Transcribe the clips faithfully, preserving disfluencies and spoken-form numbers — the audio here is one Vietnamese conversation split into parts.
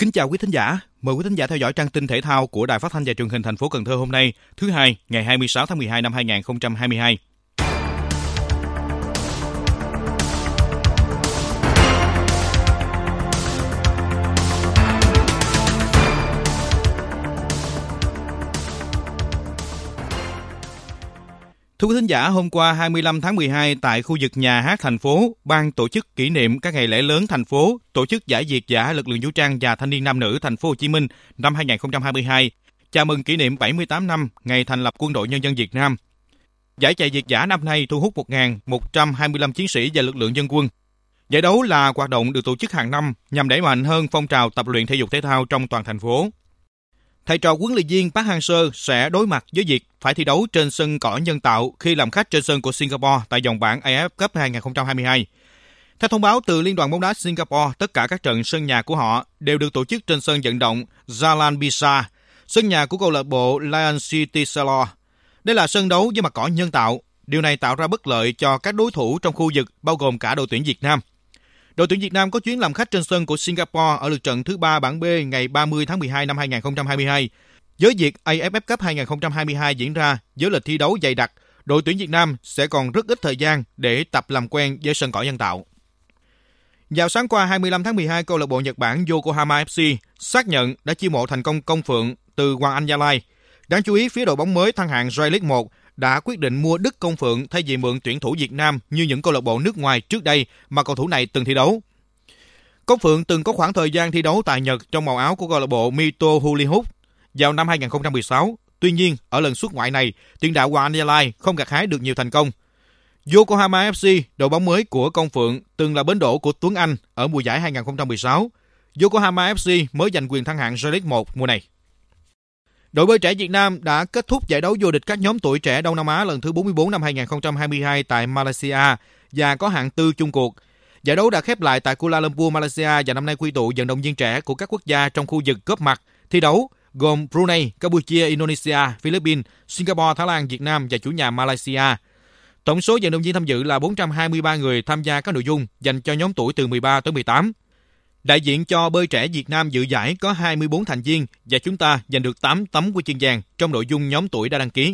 Kính chào quý thính giả, mời quý thính giả theo dõi trang tin thể thao của Đài Phát thanh và Truyền hình thành phố Cần Thơ hôm nay, thứ hai, ngày hai mươi sáu tháng mười hai năm hai nghìn không trăm hai mươi hai. Thưa quý thính giả, hôm qua hai mươi lăm tháng mười hai tại khu vực nhà hát thành phố, ban tổ chức kỷ niệm các ngày lễ lớn thành phố tổ chức giải Việt dã lực lượng vũ trang và thanh niên nam nữ thành phố Hồ Chí Minh năm hai nghìn không trăm hai mươi hai, chào mừng kỷ niệm bảy mươi tám năm ngày thành lập Quân đội Nhân dân Việt Nam. Giải chạy Việt dã năm nay thu hút một nghìn một trăm hai mươi lăm chiến sĩ và lực lượng dân quân. Giải đấu là hoạt động được tổ chức hàng năm nhằm đẩy mạnh hơn phong trào tập luyện thể dục thể thao trong toàn thành phố. Thầy trò huấn luyện viên Park Hang-seo sẽ đối mặt với việc phải thi đấu trên sân cỏ nhân tạo khi làm khách trên sân của Singapore tại vòng bảng a ép ép Cup hai không hai hai. Theo thông báo từ Liên đoàn bóng đá Singapore, tất cả các trận sân nhà của họ đều được tổ chức trên sân vận động Jalan Bisa, sân nhà của câu lạc bộ Lion City Selangor. Đây là sân đấu với mặt cỏ nhân tạo. Điều này tạo ra bất lợi cho các đối thủ trong khu vực, bao gồm cả đội tuyển Việt Nam. Đội tuyển Việt Nam có chuyến làm khách trên sân của Singapore ở lượt trận thứ ba bảng B ngày ba mươi tháng mười hai năm hai nghìn không trăm hai mươi hai. Với việc a ép ép Cup hai không hai hai diễn ra với lịch thi đấu dày đặc, đội tuyển Việt Nam sẽ còn rất ít thời gian để tập làm quen với sân cỏ nhân tạo. Vào sáng qua hai mươi lăm tháng mười hai, câu lạc bộ Nhật Bản Yokohama ép xê xác nhận đã chiêu mộ thành công Công Phượng từ Hoàng Anh Gia Lai. Đáng chú ý, phía đội bóng mới thăng hạng J-League một đã quyết định mua Đức Công Phượng thay vì mượn tuyển thủ Việt Nam như những câu lạc bộ nước ngoài trước đây mà cầu thủ này từng thi đấu. Công Phượng từng có khoảng thời gian thi đấu tại Nhật trong màu áo của câu lạc bộ Mito Hollywood vào năm hai nghìn không trăm mười sáu. Tuy nhiên, ở lần xuất ngoại này, tiền đạo Hoàng Anh Gia Lai không gặt hái được nhiều thành công. Yokohama ép xê, đội bóng mới của Công Phượng, từng là bến đỗ của Tuấn Anh ở mùa giải hai nghìn không trăm mười sáu. Yokohama ép xê mới giành quyền thăng hạng J-League một mùa này. Đội bơi trẻ Việt Nam đã kết thúc giải đấu vô địch các nhóm tuổi trẻ Đông Nam Á lần thứ bốn mươi tư năm hai nghìn không trăm hai mươi hai tại Malaysia và có hạng tư chung cuộc. Giải đấu đã khép lại tại Kuala Lumpur, Malaysia và năm nay quy tụ vận động viên trẻ của các quốc gia trong khu vực góp mặt thi đấu gồm Brunei, Campuchia, Indonesia, Philippines, Singapore, Thái Lan, Việt Nam và chủ nhà Malaysia. Tổng số vận động viên tham dự là bốn trăm hai mươi ba người tham gia các nội dung dành cho nhóm tuổi từ mười ba tới mười tám. Đại diện cho bơi trẻ Việt Nam dự giải có hai mươi tư thành viên và chúng ta giành được tám tấm huy chương vàng trong nội dung nhóm tuổi đã đăng ký.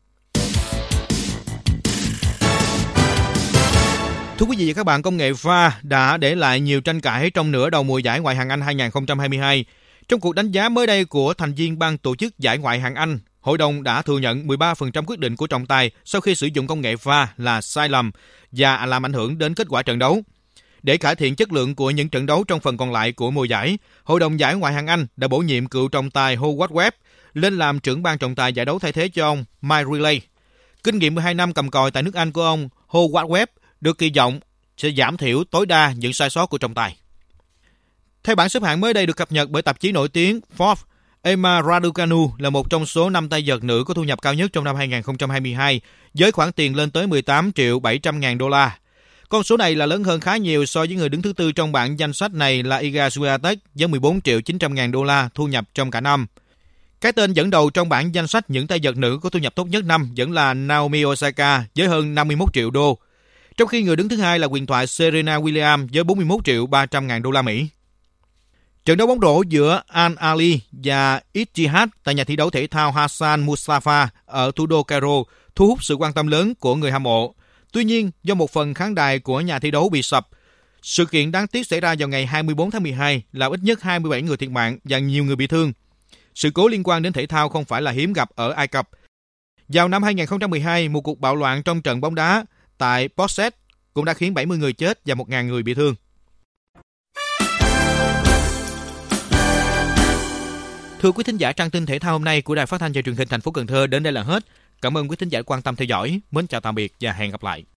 Thưa quý vị và các bạn, công nghệ vê a rờ đã để lại nhiều tranh cãi trong nửa đầu mùa giải Ngoại hạng Anh hai không hai hai. Trong cuộc đánh giá mới đây của thành viên ban tổ chức giải Ngoại hạng Anh, hội đồng đã thừa nhận mười ba phần trăm quyết định của trọng tài sau khi sử dụng công nghệ vê a rờ là sai lầm và làm ảnh hưởng đến kết quả trận đấu. Để cải thiện chất lượng của những trận đấu trong phần còn lại của mùa giải, Hội đồng giải Ngoại hạng Anh đã bổ nhiệm cựu trọng tài Howard Webb lên làm trưởng ban trọng tài giải đấu thay thế cho ông Mike Riley. Kinh nghiệm mười hai năm cầm còi tại nước Anh của ông Howard Webb được kỳ vọng sẽ giảm thiểu tối đa những sai sót của trọng tài. Theo bảng xếp hạng mới đây được cập nhật bởi tạp chí nổi tiếng Forbes, Emma Raducanu là một trong số năm tay vợt nữ có thu nhập cao nhất trong năm hai không hai hai, với khoản tiền lên tới mười tám triệu bảy trăm ngàn đô la. Con số này là lớn hơn khá nhiều so với người đứng thứ tư trong bảng danh sách này là Iga Swiatek với mười bốn triệu chín trăm ngàn đô la thu nhập trong cả năm. Cái tên dẫn đầu trong bảng danh sách những tay vợt nữ có thu nhập tốt nhất năm vẫn là Naomi Osaka với hơn năm mươi mốt triệu đô, trong khi người đứng thứ hai là huyền thoại Serena Williams với bốn mươi mốt triệu ba trăm ngàn đô la Mỹ. Trận đấu bóng rổ giữa Al Ali và Ittihad tại nhà thi đấu thể thao Hassan Mustafa ở thủ đô Cairo thu hút sự quan tâm lớn của người hâm mộ. Tuy nhiên, do một phần khán đài của nhà thi đấu bị sập, sự kiện đáng tiếc xảy ra vào ngày hai mươi tư tháng mười hai là ít nhất hai mươi bảy người thiệt mạng và nhiều người bị thương. Sự cố liên quan đến thể thao không phải là hiếm gặp ở Ai Cập. Vào năm hai không một hai, một cuộc bạo loạn trong trận bóng đá tại Port Said cũng đã khiến bảy mươi người chết và một nghìn người bị thương. Thưa quý thính giả, trang tin thể thao hôm nay của Đài Phát thanh và Truyền hình thành phố Cần Thơ đến đây là hết. Cảm ơn quý thính giả quan tâm theo dõi. Mến chào tạm biệt và hẹn gặp lại.